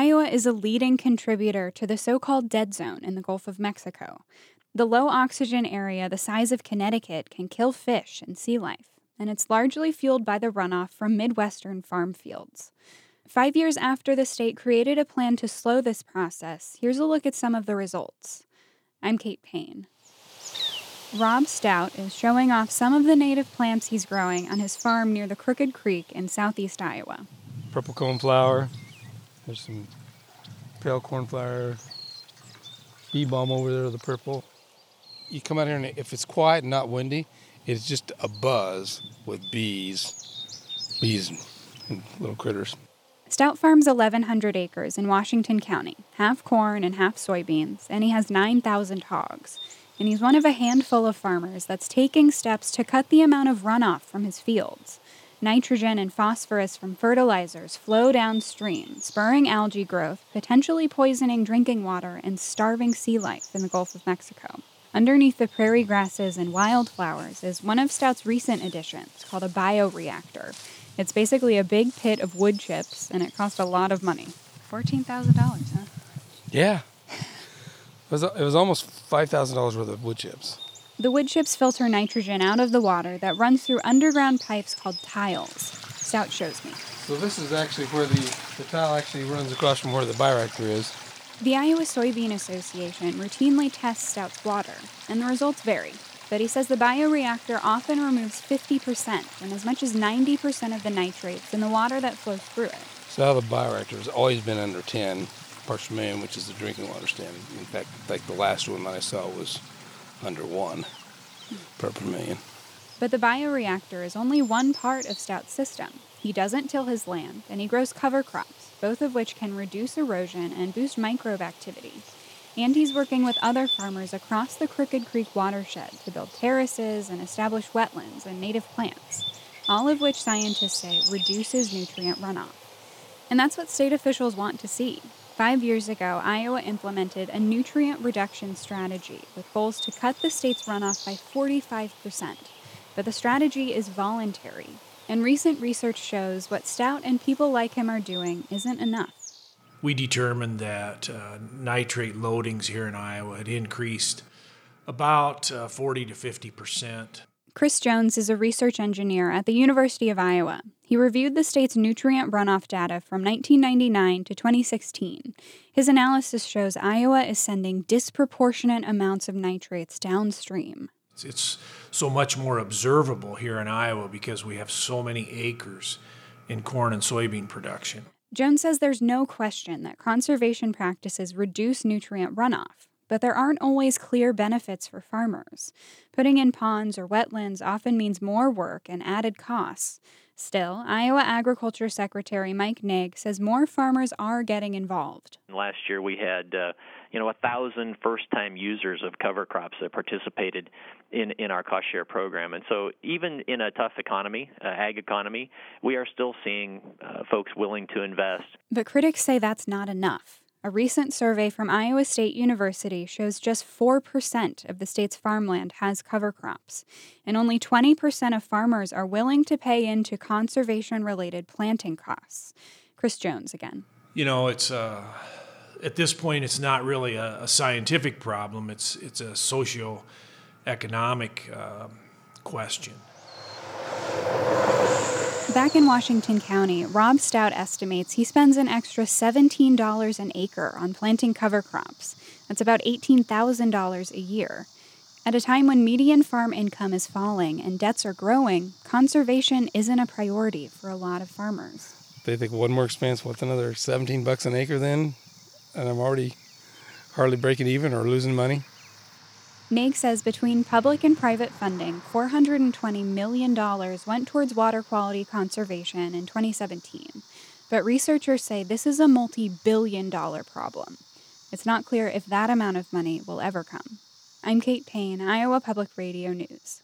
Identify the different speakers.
Speaker 1: Iowa is a leading contributor to the so-called dead zone in the Gulf of Mexico. The low oxygen area the size of Connecticut can kill fish and sea life, and it's largely fueled by the runoff from Midwestern farm fields. 5 years after the state created a plan to slow this process, here's a look at some of the results. I'm Kate Payne. Rob Stout is showing off some of the native plants he's growing on his farm near the Crooked Creek in southeast Iowa.
Speaker 2: Purple coneflower. There's some pale cornflower. Bee balm over there, the purple. You come out here and if it's quiet and not windy, it's just a buzz with bees and little critters.
Speaker 1: Stout farms 1,100 acres in Washington County, half corn and half soybeans, and he has 9,000 hogs. And he's one of a handful of farmers that's taking steps to cut the amount of runoff from his fields. Nitrogen and phosphorus from fertilizers flow downstream, spurring algae growth, potentially poisoning drinking water and starving sea life in the Gulf of Mexico. Underneath the prairie grasses and wildflowers is one of Stout's recent additions called a bioreactor. It's basically a big pit of wood chips, and it cost a lot of money. $14,000, huh?
Speaker 2: Yeah. It was almost $5,000 worth of wood chips.
Speaker 1: The wood chips filter nitrogen out of the water that runs through underground pipes called tiles. Stout shows me.
Speaker 2: So this is actually where the tile actually runs across from where the bioreactor is.
Speaker 1: The Iowa Soybean Association routinely tests Stout's water, and the results vary. But he says the bioreactor often removes 50% and as much as 90% of the nitrates in the water that flows through it.
Speaker 2: So the bioreactor has always been under 10 parts per million, which is the drinking water standard. In fact, like the last one that I saw was under 1 part per million.
Speaker 1: But the bioreactor is only one part of Stout's system. He doesn't till his land, and he grows cover crops, both of which can reduce erosion and boost microbe activity. And he's working with other farmers across the Crooked Creek watershed to build terraces and establish wetlands and native plants, all of which scientists say reduces nutrient runoff. And that's what state officials want to see. 5 years ago, Iowa implemented a nutrient reduction strategy with goals to cut the state's runoff by 45%. But the strategy is voluntary, and recent research shows what Stout and people like him are doing isn't enough.
Speaker 3: We determined that nitrate loadings here in Iowa had increased about 40 to 50%.
Speaker 1: Chris Jones is a research engineer at the University of Iowa. He reviewed the state's nutrient runoff data from 1999 to 2016. His analysis shows Iowa is sending disproportionate amounts of nitrates downstream.
Speaker 3: It's so much more observable here in Iowa because we have so many acres in corn and soybean production.
Speaker 1: Jones says there's no question that conservation practices reduce nutrient runoff, but there aren't always clear benefits for farmers. Putting in ponds or wetlands often means more work and added costs. Still, Iowa Agriculture Secretary Mike Naig says more farmers are getting involved.
Speaker 4: Last year we had 1,000 first-time users of cover crops that participated in our cost share program. And so even in a tough economy, ag economy, we are still seeing folks willing to invest.
Speaker 1: But critics say that's not enough. A recent survey from Iowa State University shows just 4% of the state's farmland has cover crops, and only 20% of farmers are willing to pay into conservation-related planting costs. Chris Jones again.
Speaker 3: You know, it's at this point, it's not really a scientific problem. It's a socio-economic question.
Speaker 1: Back in Washington County, Rob Stout estimates he spends an extra $17 an acre on planting cover crops. That's about $18,000 a year. At a time when median farm income is falling and debts are growing, conservation isn't a priority for a lot of farmers.
Speaker 2: They think one more expense, what's another $17 an acre then? And I'm already hardly breaking even or losing money.
Speaker 1: Naig says between public and private funding, $420 million went towards water quality conservation in 2017. But researchers say this is a multi-billion-dollar problem. It's not clear if that amount of money will ever come. I'm Kate Payne, Iowa Public Radio News.